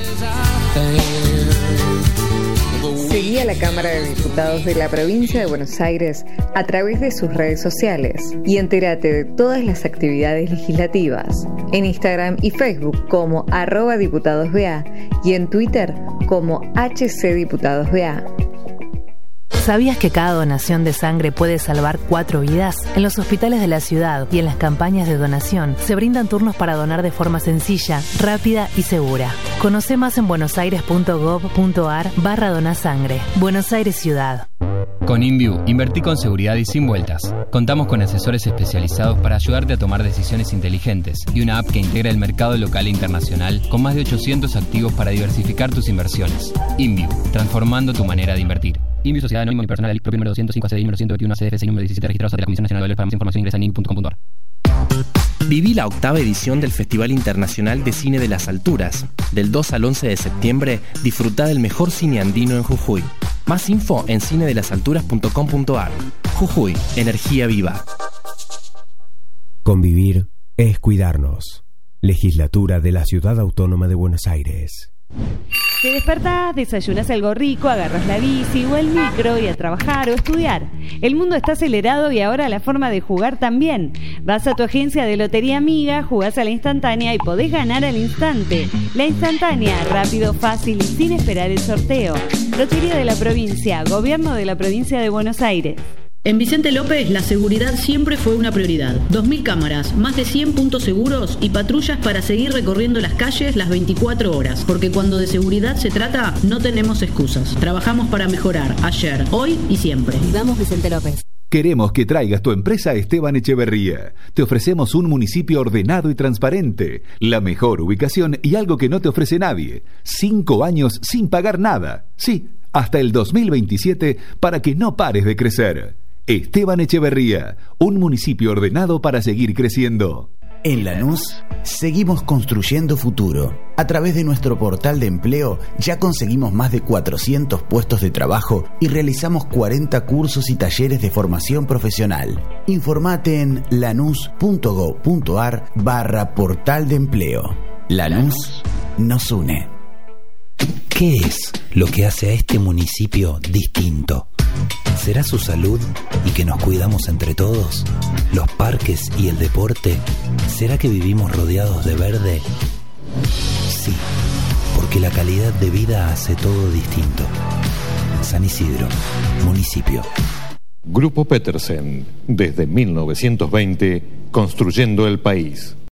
A: Seguí a la Cámara de Diputados de la Provincia de Buenos Aires a través de sus redes sociales y entérate de todas las actividades legislativas en Instagram y Facebook como @diputadosBA y en Twitter como HCDiputadosBA.
B: ¿Sabías que cada donación de sangre puede salvar 4 vidas? En los hospitales de la ciudad y en las campañas de donación se brindan turnos para donar de forma sencilla, rápida y segura. Conoce más en buenosaires.gov.ar/donasangre. Buenos Aires Ciudad.
C: Con InView, invertí con seguridad y sin vueltas. Contamos con asesores especializados para ayudarte a tomar decisiones inteligentes y una app que integra el mercado local e internacional con más de 800 activos para diversificar tus inversiones. InView, transformando tu manera de invertir. InView Sociedad Anónima Unipersonal, LIC propio número 205 ACDI número 121 ACDFC número 17 registrados ante la Comisión Nacional de Valores. Para más información ingresa en inv.com.ar.
D: Viví la 8ª edición del Festival Internacional de Cine de las Alturas. Del 2 al 11 de septiembre, disfruta del mejor cine andino en Jujuy. Más info en cinedelasalturas.com.ar. Jujuy, energía viva.
F: Convivir es cuidarnos. Legislatura de la Ciudad Autónoma de Buenos Aires.
E: Te despertás, desayunás algo rico, agarras la bici o el micro y a trabajar o estudiar. El mundo está acelerado y ahora la forma de jugar también. Vas a tu agencia de Lotería Amiga, jugás a la instantánea y podés ganar al instante. La instantánea, rápido, fácil y sin esperar el sorteo. Lotería de la Provincia, Gobierno de la Provincia de Buenos Aires.
G: En Vicente López, la seguridad siempre fue una prioridad. 2.000 cámaras, más de 100 puntos seguros y patrullas para seguir recorriendo las calles las 24 horas. Porque cuando de seguridad se trata, no tenemos excusas. Trabajamos para mejorar ayer, hoy y siempre.
B: Vamos, Vicente López.
I: Queremos que traigas tu empresa a Esteban Echeverría. Te ofrecemos un municipio ordenado y transparente, la mejor ubicación y algo que no te ofrece nadie. 5 años sin pagar nada. Sí, hasta el 2027 para que no pares de crecer. Esteban Echeverría, un municipio ordenado para seguir creciendo.
J: En Lanús, seguimos construyendo futuro. A través de nuestro portal de empleo, ya conseguimos más de 400 puestos de trabajo y realizamos 40 cursos y talleres de formación profesional. Informate en lanús.gov.ar/portal de empleo. Lanús nos une.
K: ¿Qué es lo que hace a este municipio distinto? ¿Será su salud y que nos cuidamos entre todos? ¿Los parques y el deporte? ¿Será que vivimos rodeados de verde? Sí, porque la calidad de vida hace todo distinto. San Isidro, municipio.
L: Grupo Petersen, desde 1920, construyendo el país.